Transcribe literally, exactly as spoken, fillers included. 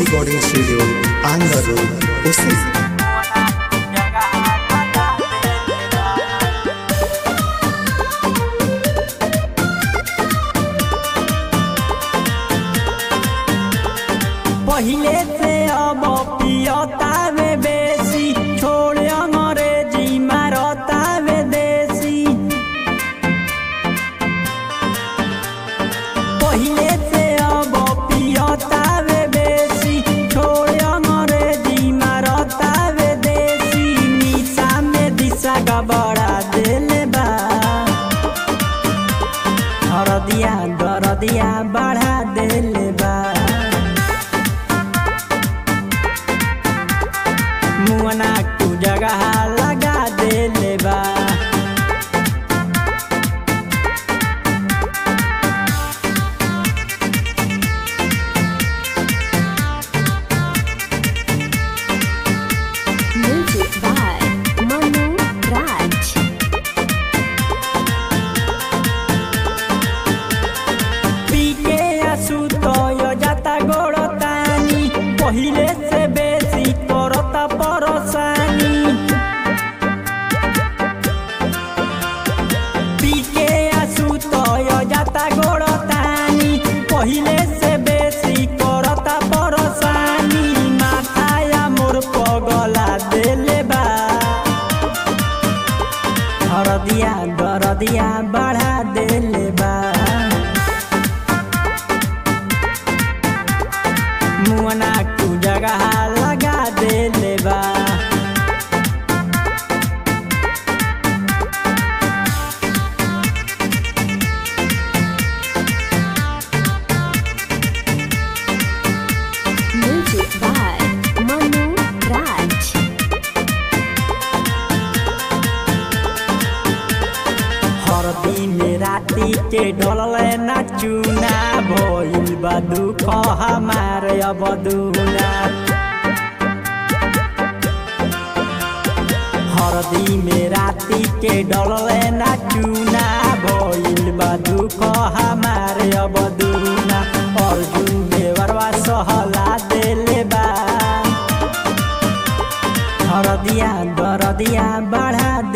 Recording Studio, Andhra Road, Usi. पहिले से अब पियता में बेसी छोड़ अंग्रेजी मारता में देसी। पहिले से अब पियता में बेसी छोड़ अंग्रेजी मारता में देसी। निशा में दिशा गबड़ा देले बा हरदिया दरदिया बढ़ा देले बा। मुअना तू जगह लगा देले बा। Music by Manu Raj. पीके आसू तो यो जाता गोड़तानी पहिले से बेसी करता परेशानी। पीके आसू तो यो जाता गोड़तानी पहिले से बेसी करता परेशानी। माथाया मोर पगला देले बा हरदिया दरदिया बढ़ा देले बा। मुअना तू जगह लगा देले बा। Music by Manu Raj. हरदी में राती के ढोलले ना चूना भइल बा दुख हमारे अब दूना। हरदी में राती के ढोलले ना चूना भइल बा दुख हमारे अब दूना। अर्जुन देवरवा सहला देले बा हरदिया दरदिया बढ़ा